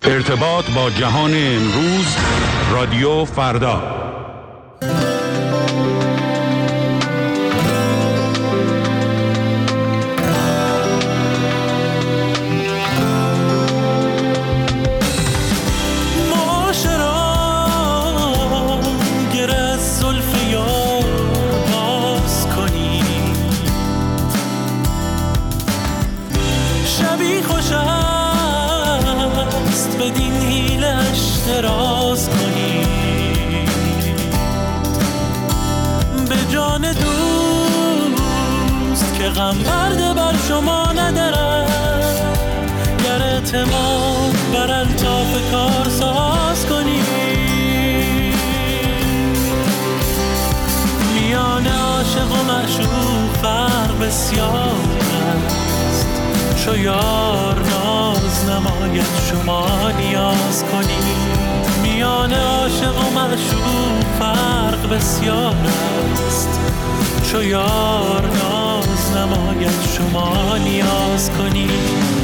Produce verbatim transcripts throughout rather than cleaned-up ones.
ارتباط با جهان امروز، رادیو فردا. دراز کنید به جان دوست که غم برده بر شما ندارد، گر اعتماد بر الطاف کار ساز کنید. میان عاشق و معشوق فرق بسیار است، چو یار ناز نماید شما نیاز کنید. میان عاشق و معشوق فرق بسیار است، چو یار ناز نماید شما نیاز کنید.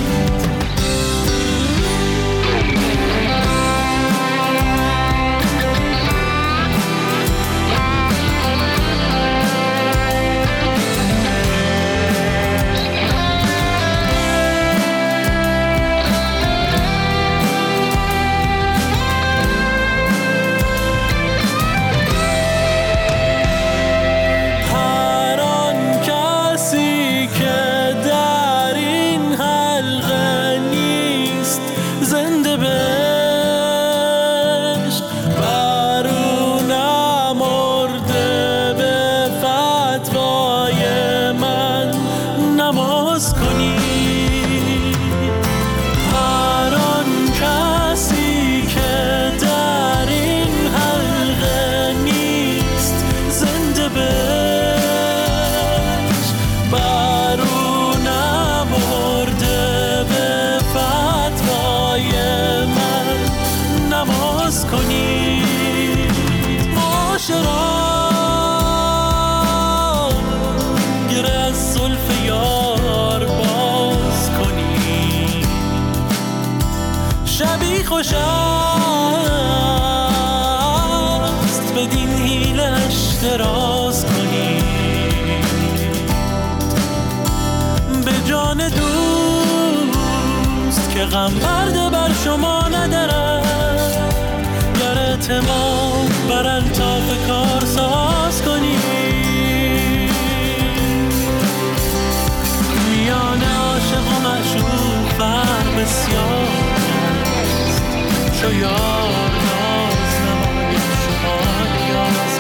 خوش است بدین حیلش دراز کنید به جان دوست که غم برده بر شما ندارد، گر اعتماد بر الطاف کار ساز کنید. میان عاشق و معشوق فرق بسیار چو یار ناز نماید شما نیاز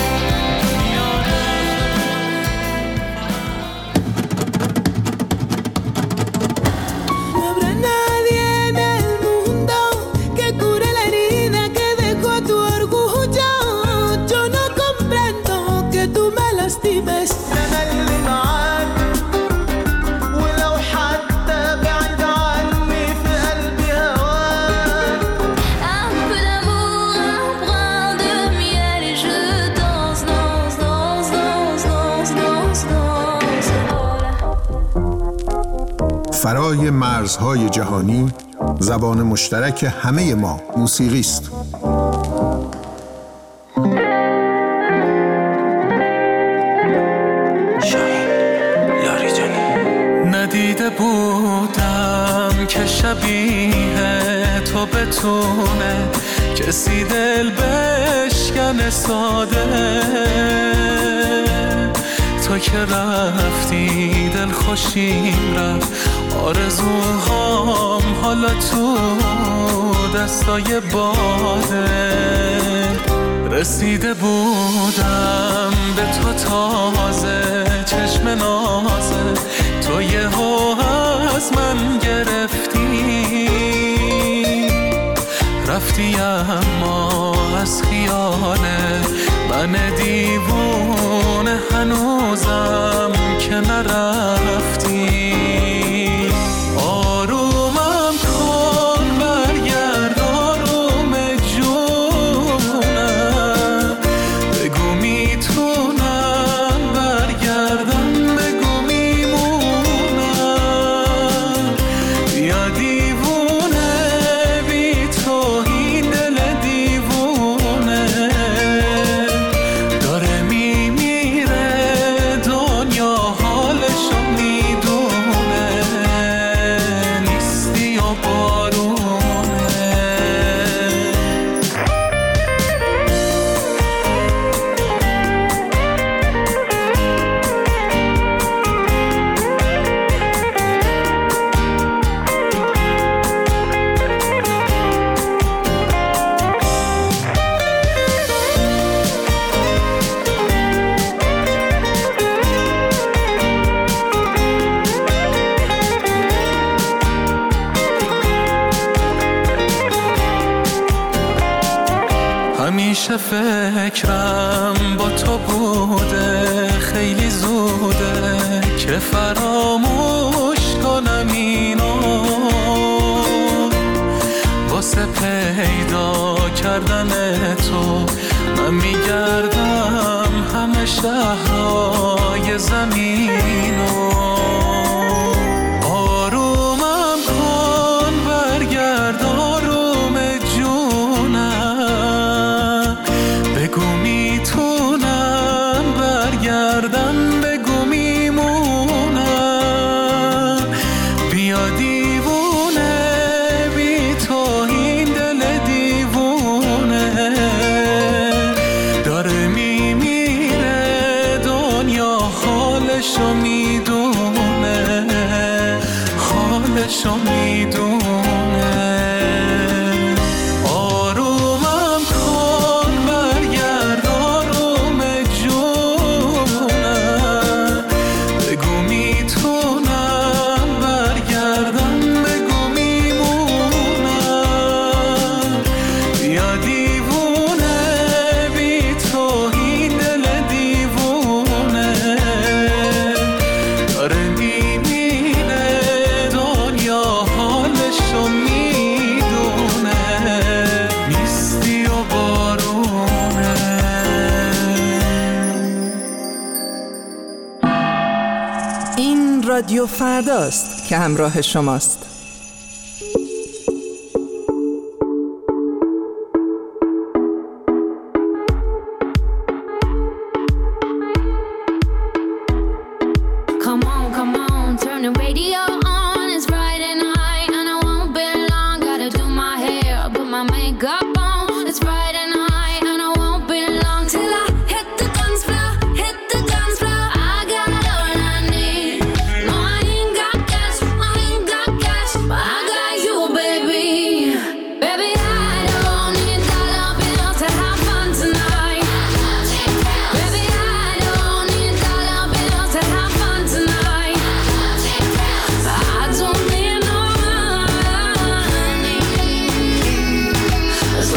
No habrá nadie en el mundo que cure la herida que dejó tu orgullo. Yo no comprendo que tú me lastimes. فرای مرزهای جهانی، زبان مشترک همه ما موسیقی است. ندیده بودم که شبیه تو بتونه کسی دل بشکنه ساده. تو که رفتی دل خوشیم رفت، آرزوهام حالا تو دستای باده. رسیده بودم به تو تازه، چشم نازه تو یهو از من گرفتی، رفتی اما از خیاله من دیوونه هنوزم که نرفتی. آرومم کن برگرد آروم جونم، بگو میتونم برگردم، بگو میمونم. بیا دیوونه بی همیشه فکرم با تو بوده، خیلی زوده که فراموش کنم اینو، واسه پیدا کردن تو من میگردم همه شهرهای زمینو. آرومم کن برگرد آروم جونم، بگو میتونم برگردم، بگو میمونم، بیا دیوونه بی تو این دل دیوونه داره میمیره، دنیا حالشو میدونه، حالشو میدونه. آرومم کن برگرد آروم جونم، بگو میتونم برگردم، بگو میمونم، بیا دیوونه بی تو این دل دیوونه داره میمیره، دنیا حالشو میدونه، نیستی و بارونه. این رادیو فرداست که همراه شماست. Come on, come on, turn the radio on. It's Friday night and I won't be long. Gotta do my hair, put my makeup on. It's Friday night and I won't be long till I hit the dance floor, hit the dance floor. I got all I need. No, I ain't got cash, I ain't got cash, but I got you, baby. Baby, I don't need dollar bills to have fun tonight. Baby, I don't need dollar bills to have fun tonight. I don't need no money, 'cause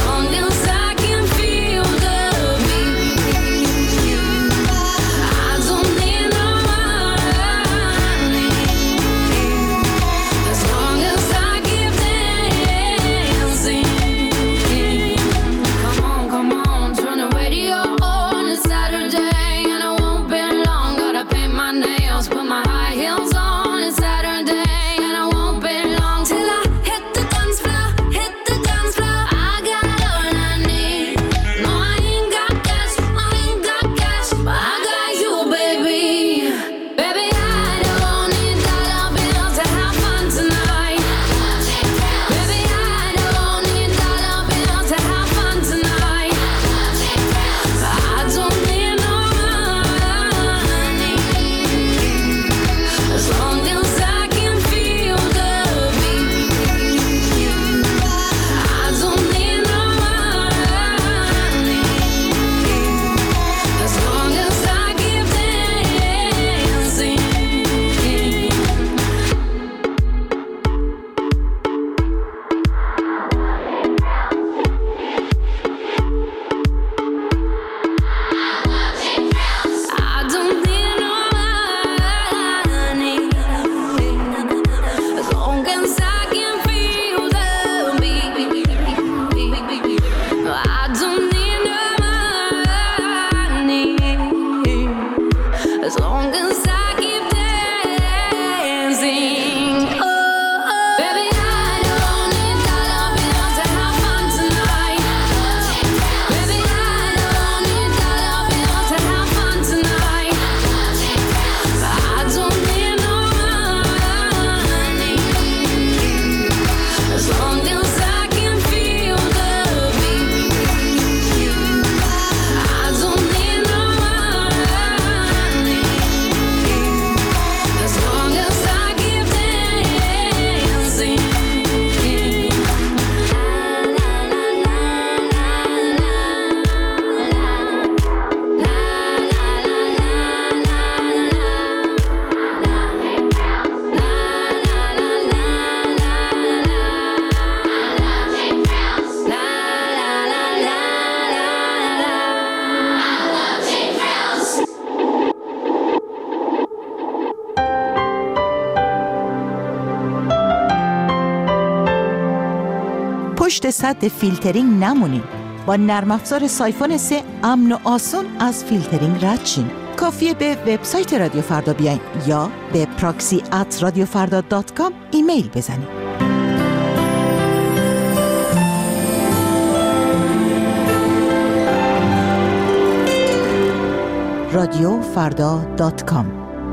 پشت سد فیلترینگ نمونین. با نرم افزار سایفون سه امن و آسون از فیلترینگ رد شین. کافیه به وبسایت رادیو فردا بیاین یا به پراکسی ات رادیو فردا دات کام ایمیل بزنین. رادیو فردا دات کام.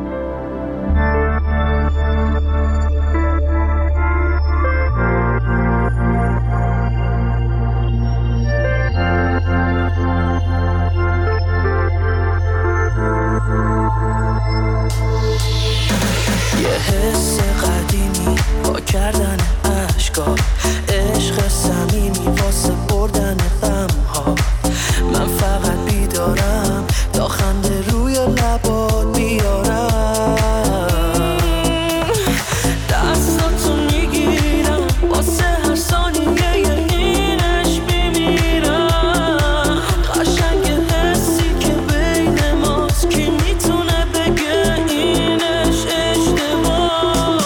یه حس قدیمی با کردن اشکا، عشق صمیمی واسه بردن غمها. من فقط بیدارم تا خنده روی لبات بیارم. دستاتو میگیرم واسه هر ثانیه اینش میمیرم. قشنگ حسی که بین ماست کی میتونه بگه اینش اشتباه.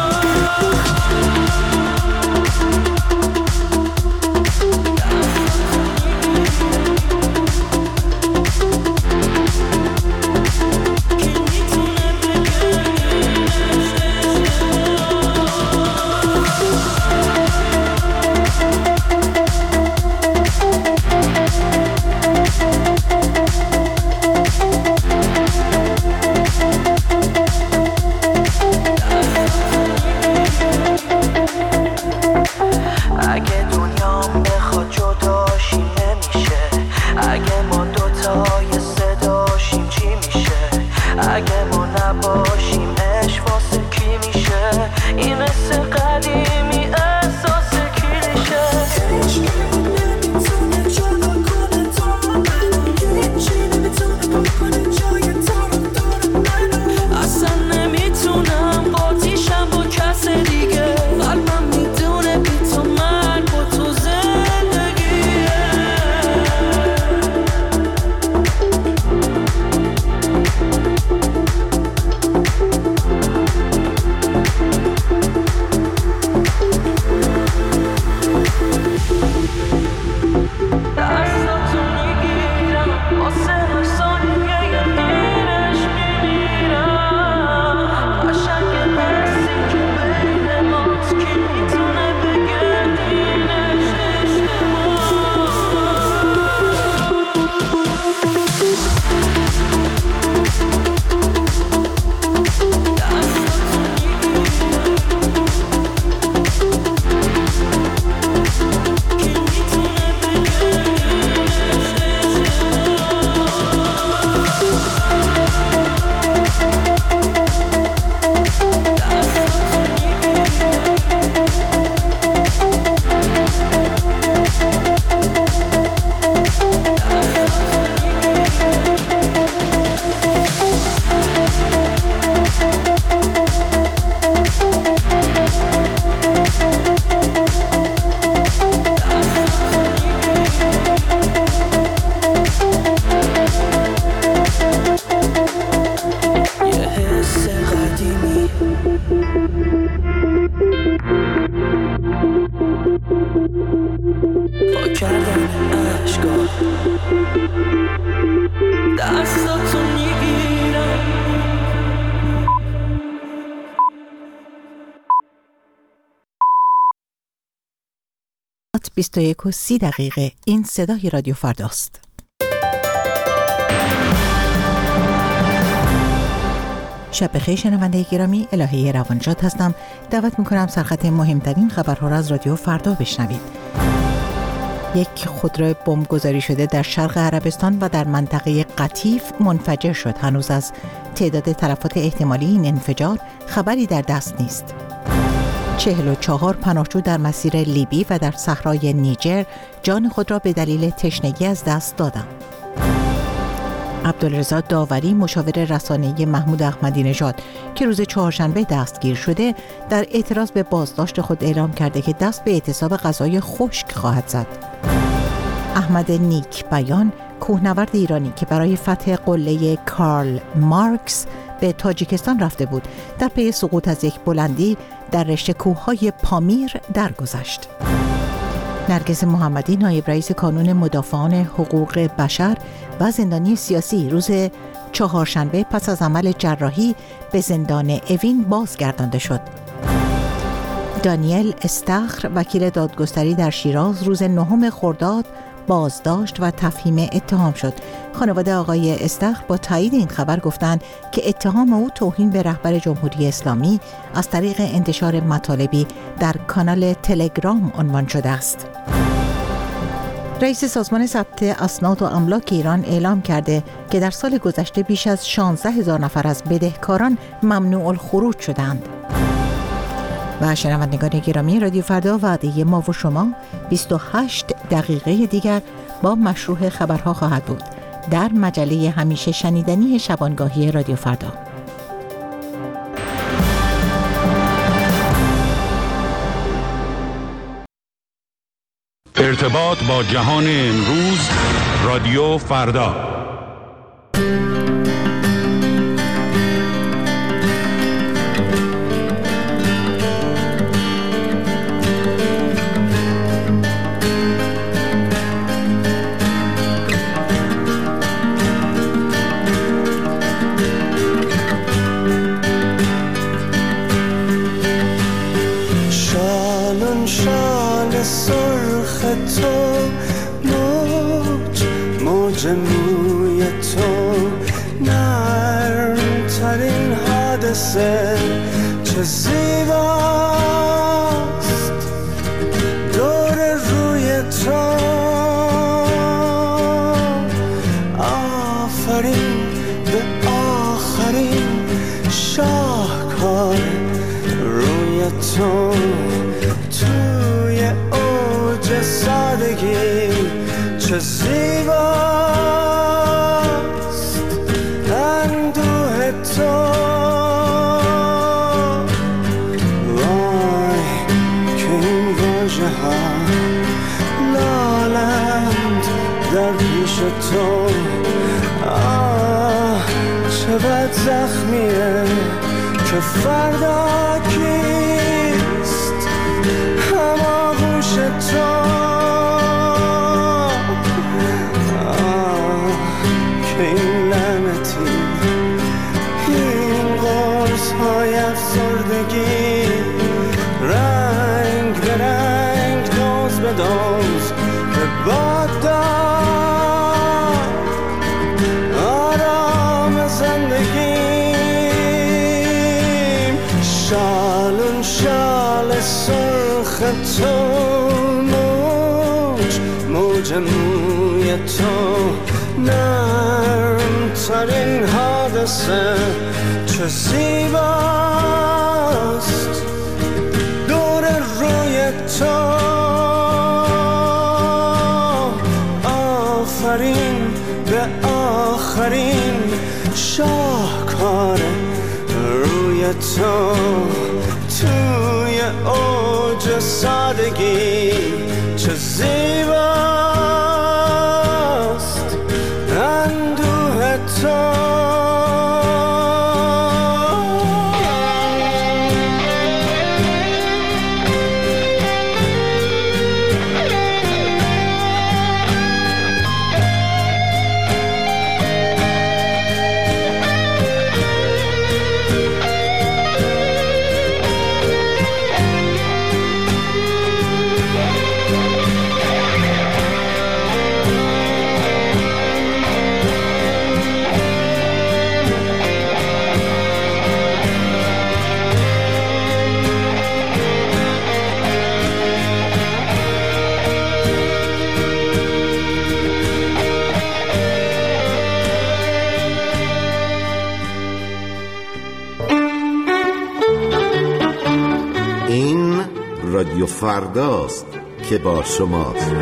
اگه دنیام بخواد جداشیم نمیشه. اگه ما دوتای صداشیم چی میشه؟ اگه ما نباشیم عشق واسه کی میشه؟ این حس قدیمی احساس کلیشه. عشق نمیتونه جدا کنه تو منو، هیچی نمیتونه بکنه جای طرفدار منو. اصلا نمیتونم قاطیشم با کس دیگه. قلبم میدونه بی تو من با تو زندگیه. دستاتو میگیرم واسه هر ثانیه اینش میمیرم. قشنگ حسی که بین ماست کی میتونه بگه اینش یه حس قدیمی با کردن اشکا. دستاتو میگیرم. بیست و یک و سی دقیقه. این صدای رادیو فرداست. شب بخیر شنونده گرامی، الهه روانشاد هستم. دعوت میکنم سرخط مهمترین خبرها را از رادیو فردا بشنوید. یک خودرو بمبگذاری شده در شرق عربستان و در منطقه قطیف منفجر شد. هنوز از تعداد تلفات احتمالی این انفجار خبری در دست نیست. چهل و چهار پناهجو در مسیر لیبی و در صحرای نیجر جان خود را به دلیل تشنگی از دست دادند. عبدالرضا داوری مشاور رسانه‌ای محمود احمدی نژاد که روز چهارشنبه دستگیر شده، در اعتراض به بازداشت خود اعلام کرده که دست به اعتصاب غذای خشک خواهد زد. احمد نیک بیان، کوهنورد ایرانی که برای فتح قله کارل مارکس به تاجیکستان رفته بود، در پی سقوط از یک بلندی در رشته کوههای پامیر درگذشت. نرگس محمدی نایب رئیس کانون مدافعان حقوق بشر و زندانی سیاسی روز چهارشنبه پس از عمل جراحی به زندان اوین بازگردانده شد. دانیل استخر وکیل دادگستری در شیراز روز نهم خرداد بازداشت و تفهیم اتهام شد. خانواده آقای استخر با تایید این خبر گفتند که اتهام او توهین به رهبر جمهوری اسلامی از طریق انتشار مطالبی در کانال تلگرام عنوان شده است. رئیس سازمان ثبت اسناد و املاک ایران اعلام کرده که در سال گذشته بیش از شانزده هزار نفر از بدهکاران ممنوع الخروج شدند. و شنوندگان گرامی رادیو فردا، وعده ما و شما بیست و هشت دقیقه دیگر با مشروح خبرها خواهد بود در مجله همیشه شنیدنی شبانگاهی رادیو فردا. ارتباط با جهان امروز، رادیو فردا. سرخ تو موج موج موی تو نرم ترین حادثه چه زیباست دور روی تو آفرین به آخرین شاهکار روی تو توی اوج سادگی چه زیباست اندوه تو وای که این واژه ها لالند در پیش تو آه چه بد زخمیه که فردا کیست هماغوش تو آه که این لعنتی این قرص های افسردگی رنگ به رنگ دوز به دوز به باد داد آرام زندگیم شالون شال سرخ تو موج موج موی تو نرم ترین حادثه چه زیباست دور روی تو آفرین به آخرین شاهکار روی تو توی اوج سادگی چه زیباست اندوه تو رادیو فرداست که با شماست.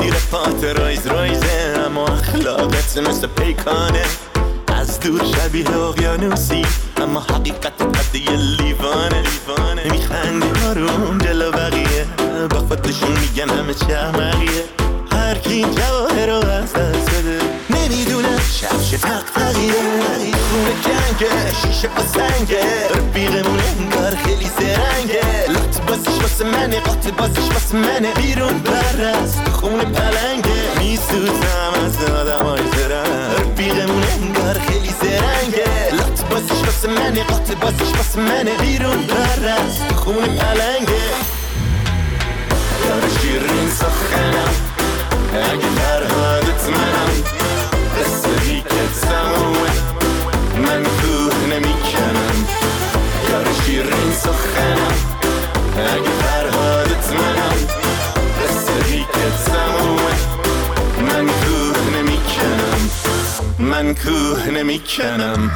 زیر پات رایز رایزه، اما اخلاقت مثل پیکانه. از دور شبیه اقیانوسی اما حقیقت قد یه لیوانه. میخندی آروم جلو بقیه، با خودشون میگن همه چه احمقیه. هر کی جواهر رو از دست بده نمیدونه شبش تقتقیه. خونه کنگه شیشه با سنگه، رفیقمون انگار خیلی زرنگه. لط بازش واسه منه، قاطع بازش واسه منه. بیرون برست خونه پلنگه، میسوزم از آدمای زرنگ. رفیقمون انگار خیلی زرنگه، لط بازش واسه منه، قاطع بازش واسه منه. بیرون برست خونه پلنگه. یار شیرین سخنم اگه فرهادت منم، رسیدی که تمومه من کوه نمیکنم. یار شیرین سخنم اگه فرهادت منم، رسیدی که تمومه من کوه نمیکنم. من کوه نمیکنم.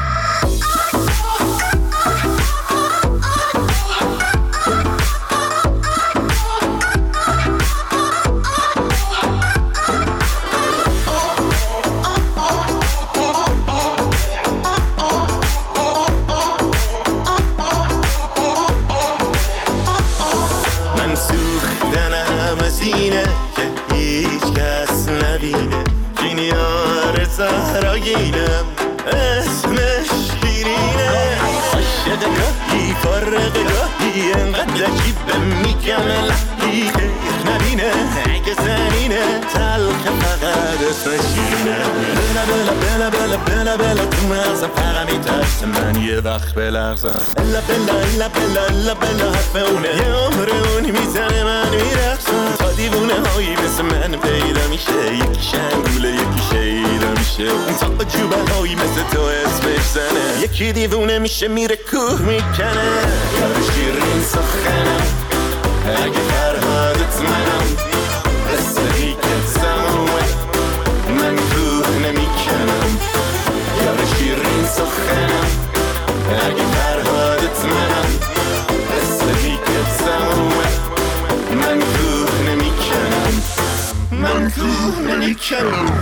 زهراگینم اسمش شیرینه. عاشق گاهی فارغ گاهی انقدر عجیبه میگم الهی خیر نبینه. اگه زنینه تلخ فقط اسمش شیرینه. بلا بلا بلا بلا بلا بلا تو مغزم فقط میترسه من یه وقت بلغزم. الا بلا الا بلا الا بلا حرف اونه، یه عمر اونی میزنه من میرقصم. تا دیوونه هایی مثل من پیدا میشه، یکی شنگوله یکی شیدا میشه. تا عجوبه هایی مثل تو اسمش زنه، یکی دیوونه میشه میره کوه میکنه. یار شیرین سخنم اگه فرهادت منم، رسیدی که تمومه من کوه نمیکنم. یار شیرین سخنم اگه فرهادت منم، رسیدی که تمومه من کوه نمیکنم. من کوه نمیکنم.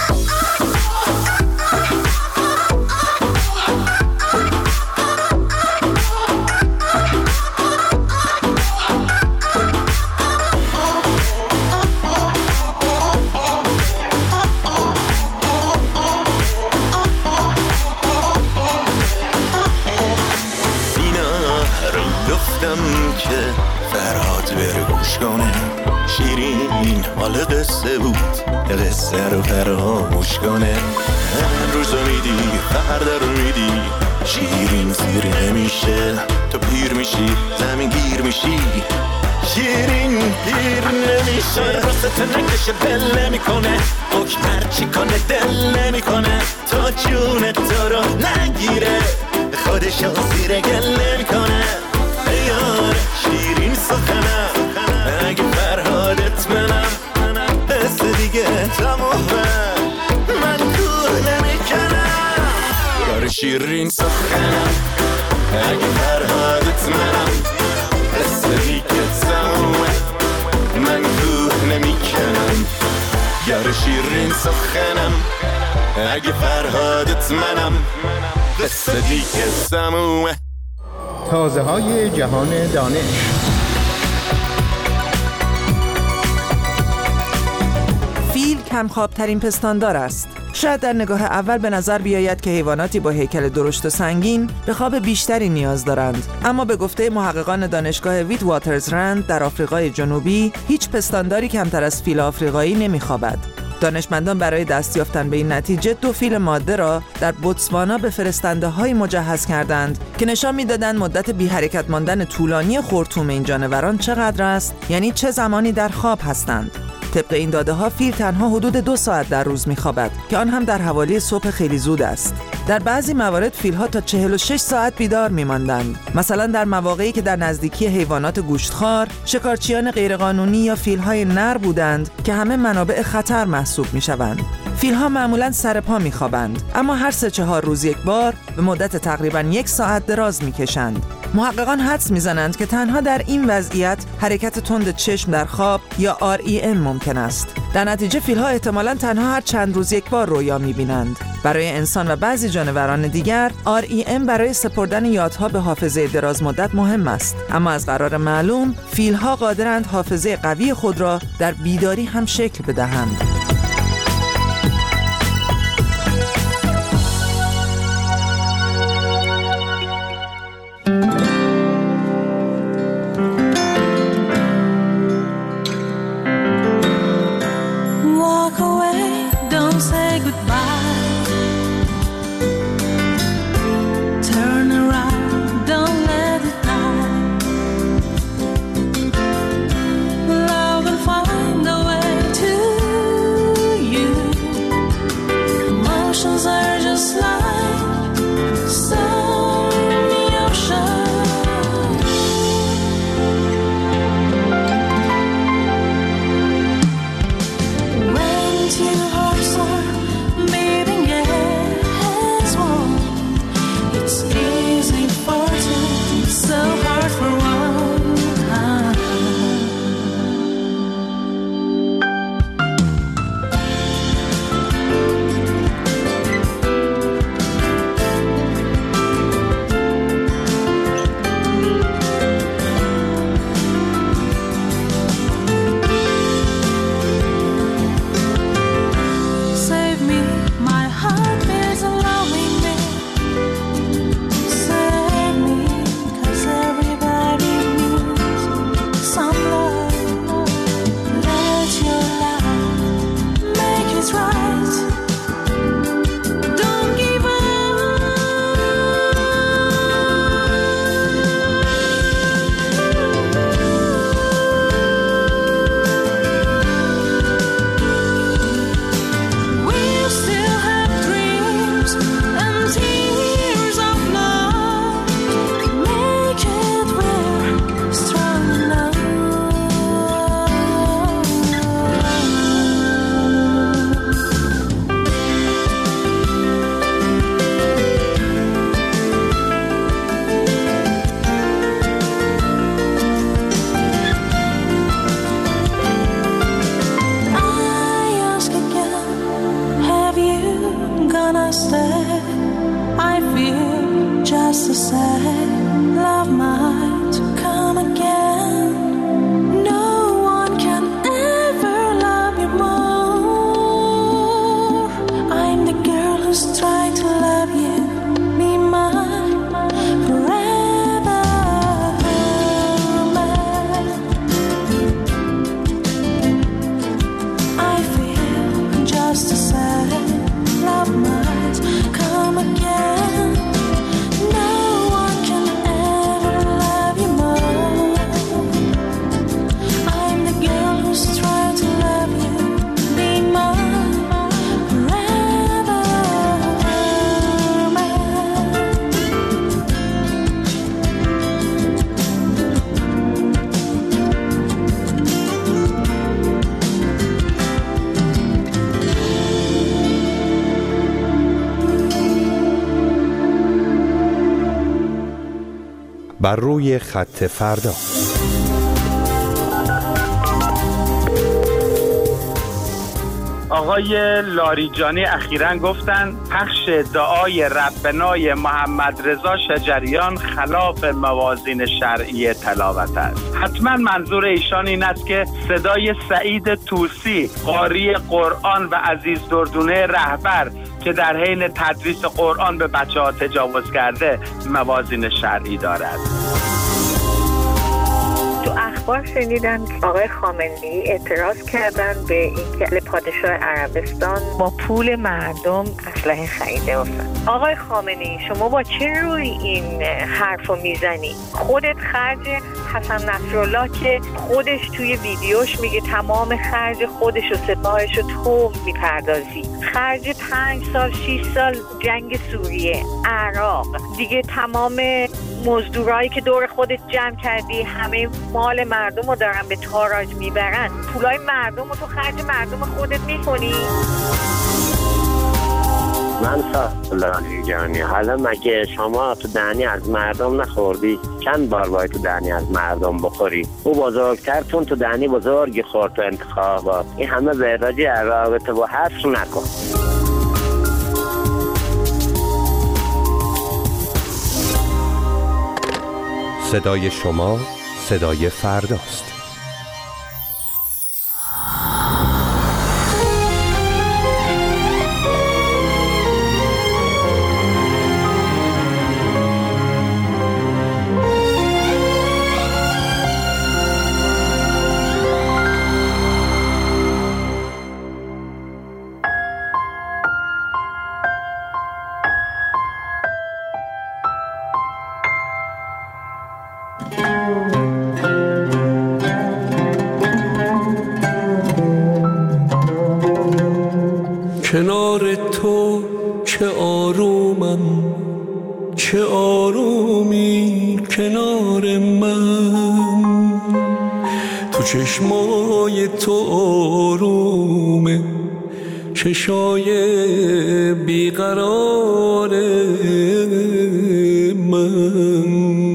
که فرهاد بره گوش کنه. شیرین مال قصه بود، قصه رو فراموش کنه. همین روزو میدی فردا رو میدی، شیرین سیر نمیشه. تو پیر میشی زمین گیر میشی، شیرین پیر نمیشه. راست نکشه دل نمیکنه، حکم هرچی کنه دل نمیکنه. تا جون تو رو نگیره خودشو زیر گل نمیکنه. یار شیرین سخنم اگه فرهادت منم، بس دیگه تمومه من کوه نمیکنم. یار شیرین سخنم اگه فرهادت منم، بس دیگه تمومه من کوه نمیکنم. یار شیرین سخنم اگه فرهادت منم، بس دیگه تمومه. تازه های جهان دانش. فیل کمخواب‌ترین پستاندار است. شاید در نگاه اول به نظر بیاید که حیواناتی با هیکل درشت و سنگین به خواب بیشتری نیاز دارند، اما به گفته محققان دانشگاه ویت واترزرند در آفریقای جنوبی، هیچ پستانداری کمتر از فیل آفریقایی نمی‌خوابد. دانشمندان برای دست یافتن به این نتیجه دو فیل ماده را در بوتسوانا به فرستنده‌های مجهز کردند که نشان می‌دادند مدت بی حرکت ماندن طولانی خرطوم این جانوران چقدر است، یعنی چه زمانی در خواب هستند. طبق این داده‌ها فیل تنها حدود دو ساعت در روز می‌خوابد که آن هم در حوالی صبح خیلی زود است. در بعضی موارد فیل‌ها تا چهل و شش ساعت بیدار می‌ماندند. مثلا در مواقعی که در نزدیکی حیوانات گوشتخوار، شکارچیان غیرقانونی یا فیل‌های نر بودند که همه منابع خطر محسوب می‌شوند. فیل‌ها معمولاً سر پا می‌خوابند، اما هر سه چهار روز یک بار به مدت تقریباً یک ساعت دراز می‌کشند. محققان حدس میزنند که تنها در این وضعیت حرکت تند چشم در خواب یا آر ای ام ممکن است. در نتیجه فیل‌ها احتمالاً تنها هر چند روز یک بار رویا می‌بینند. برای انسان و بعضی جانوران دیگر آر ای ام برای سپردن یادها به حافظه دراز مدت مهم است، اما از قرار معلوم فیل‌ها قادرند حافظه قوی خود را در بیداری هم شکل بدهند. بر روی خط فردا. آقای لاریجانی اخیراً گفتن پخش دعای ربنای محمد رضا شجریان خلاف موازین شرعی تلاوت است. حتما منظور ایشان این است که صدای سعید طوسی قاری قرآن و عزیز دردونه رهبر که در حین تدریس قرآن به بچه‌ها تجاوز کرده موازین شرعی دارد. تو اخبار شنیدن که آقای خامنه‌ای اعتراض کردن به اینکه پادشاه عربستان با پول مردم اسلحه خریده باشن. آقای خامنه‌ای شما با چه روی این حرفو میزنی؟ خودت خرج حسن نصرالله که خودش توی ویدیوش میگه تمام خرج خودش و سپاهش رو تو میپردازی، خرج پنج سال شیش سال جنگ سوریه، عراق، دیگه تمام مزدورایی که دور خودت جمع کردی همه مال مردم رو دارن به تاراج میبرن، پولای مردم رو تو خرج مردم خودت میکنی؟ من سالاری جانی، حالا مگه شما تو دهنی از مردم نخوردی؟ چند بار باید تو دهنی از مردم بخوری؟ او بزرگترتون تو دهنی بزرگی خورد تو انتخابات. این همه به راجع رابطه با حصر نکن. صدای شما صدای فرداست. کنار تو چه آرومم، چه آرومی کنار من. تو چشمای تو آرومه، چشای بیقرار من.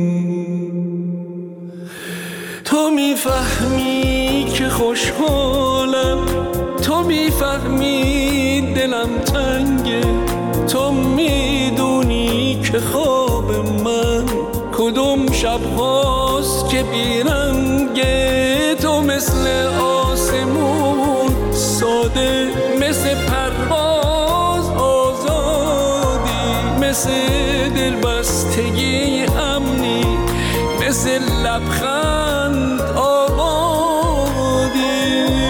تو میفهمی که خوشحالم، تو میفهمی دلم تنگه، تو میدونی که خواب من کدوم شب هاست که بیرنگه. تو مثل آسمون ساده، مثل پرواز آزادی، مثل دلبستگی امنی، مثل لبخند آبادی.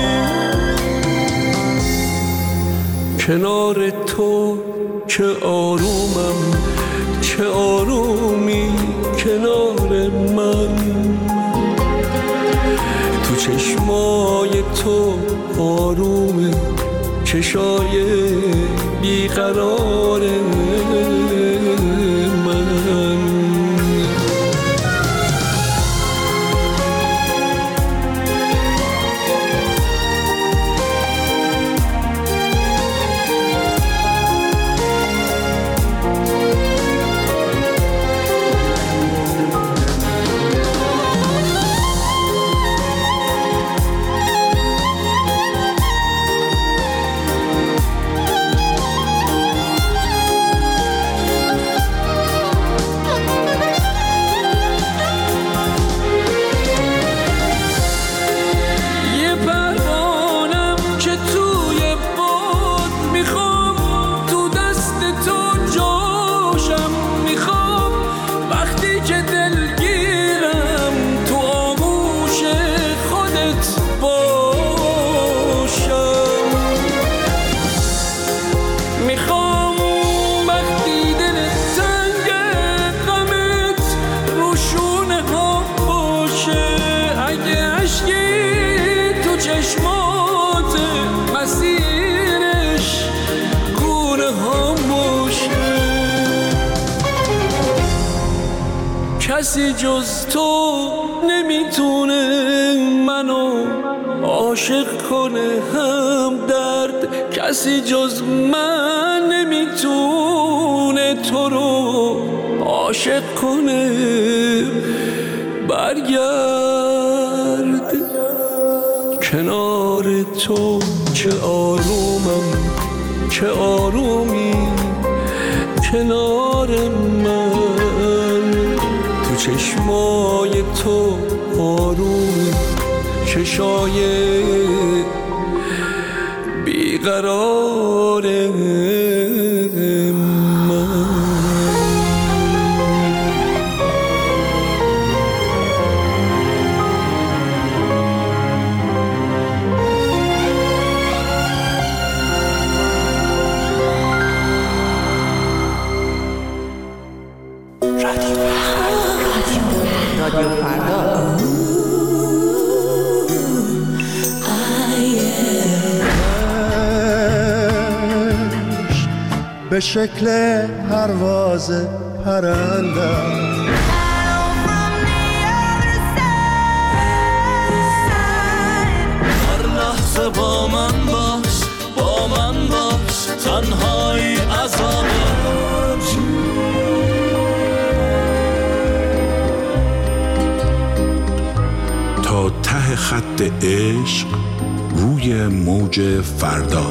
کنار تو چه آرومم، چه آرومی کنار من. تو چشمای تو آرومه، چشای بیقرار من. کسی جز تو نمیتونه منو عاشق کنه هم درد. کسی جز من نمیتونه تو رو عاشق کنه. برگرد کنار تو چه آرومم، چه آرومی کنار من. تو چشمای تو آروم، چشای بیقرار به شکل پرواز پرنده هر لحظه با من باش، با من باش، تنهایی از خط عشق روی موج فردا.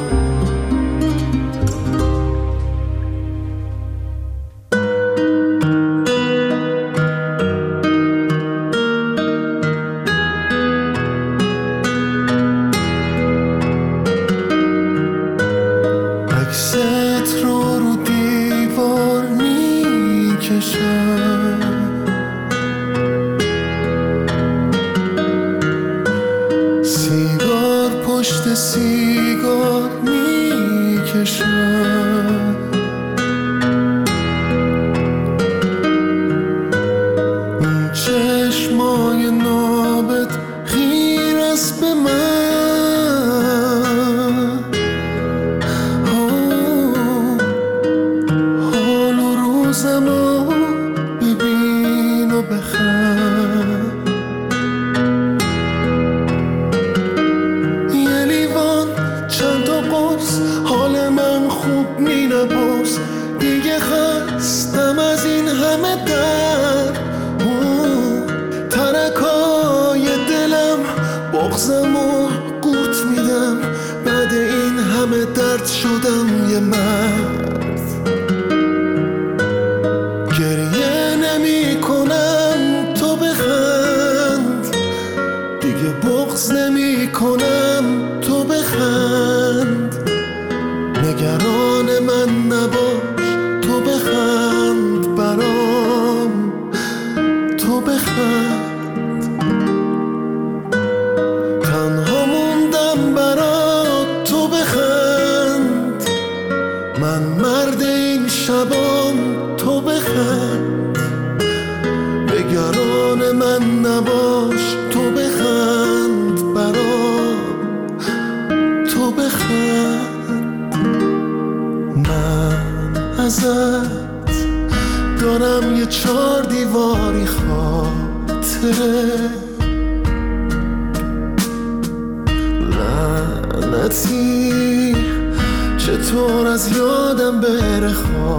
چطور از یادم بره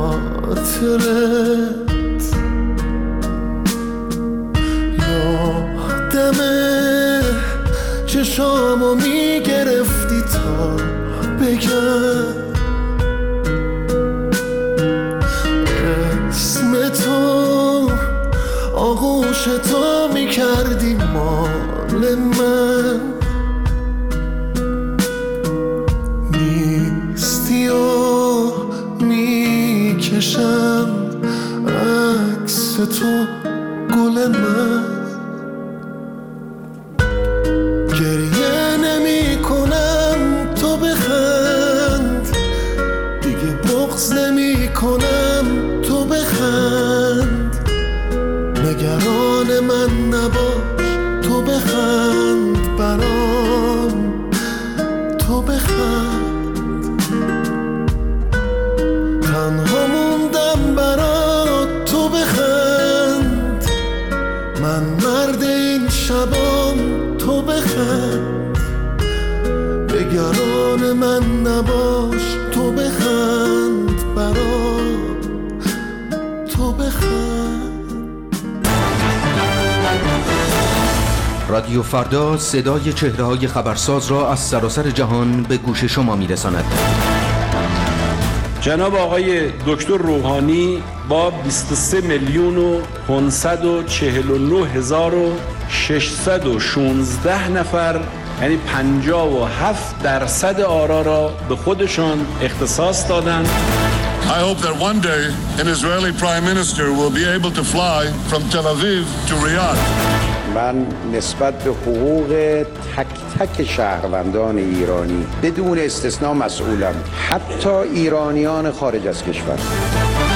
خاطرت، یادمه چشامو میگرفتی تا بگم اسم تو، آغوش تو میکردی مال من، میکشم عکس تو گل من، گریه نمی کنم تو بخند، دیگه بغض نمی کنم تو بخند، نگران من نباش تو بخند برام، تو بخند، تنها موندم برات تو بخند، من مرد این شبام تو بخند، نگران من نباش تو بخند برام، تو بخند. رادیو فردا صدای چهره‌های خبرساز را از سراسر جهان به گوش شما می‌رساند. جناب آقای دکتر روحانی با بیست و سه میلیون و پانصد و چهل و نه هزار و ششصد و شانزده نفر، یعنی پنجاه و هفت درصد آرا را به خودشان اختصاص دادند. I hope that one day an Israeli prime minister will be able to fly from Tel Aviv to Riyadh. من نسبت به حقوق تک تک شهروندان ایرانی بدون استثناء مسئولم، حتی ایرانیان خارج از کشور.